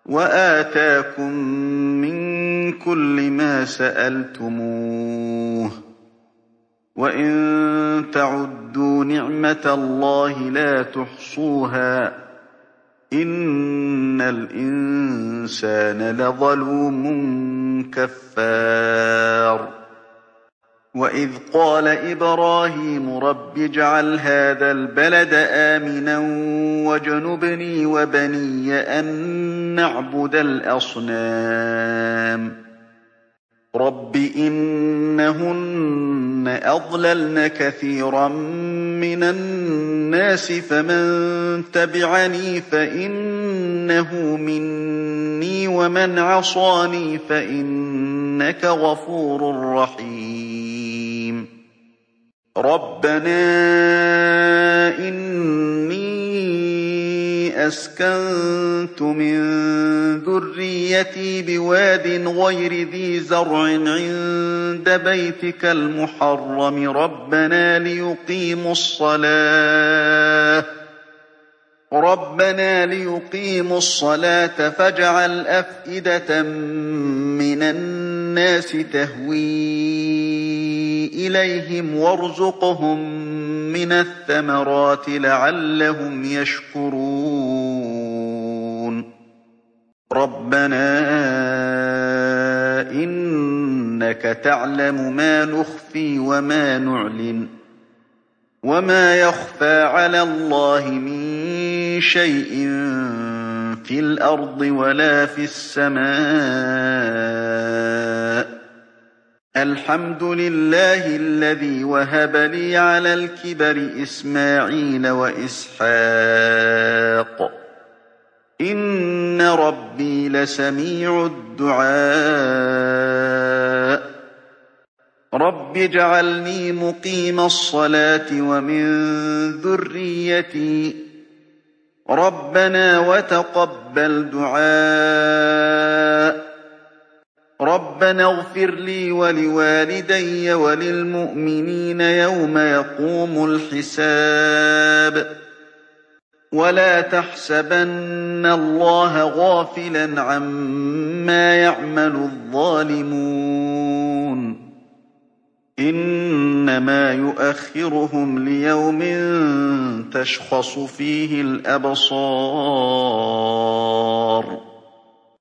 وآتاكم من كل ما سألتموه وإن تعدوا نعمة الله لا تحصوها إن الإنسان لظلوم كفار وإذ قال إبراهيم رب اجعل هذا البلد آمنا واجنبني وبني أن نعبد الأصنام رب إنهن أضللن كثيرا من الناس فمن تبعني فإنه مني ومن عصاني فإنك غفور رحيم ربنا إني أسكنت من ذريتي بواد غير ذي زرع عند بيتك المحرم ربنا ليقيموا الصلاة فاجعل أفئدة من الناس تهوي إليهم وارزقهم من الثمرات لعلهم يشكرون ربنا إنك تعلم ما نخفي وما نعلن وما يخفى على الله من شيء في الأرض ولا في السماء الحمد لله الذي وهب لي على الكبر إسماعيل وإسحاق إن ربي لسميع الدعاء رب اجعلني مقيم الصلاة ومن ذريتي ربنا وتقبل دعاء ربنا اغفر لي ولوالدي وللمؤمنين يوم يقوم الحساب ولا تحسبن الله غافلا عما يعمل الظالمون إنما يؤخرهم ليوم تشخص فيه الأبصار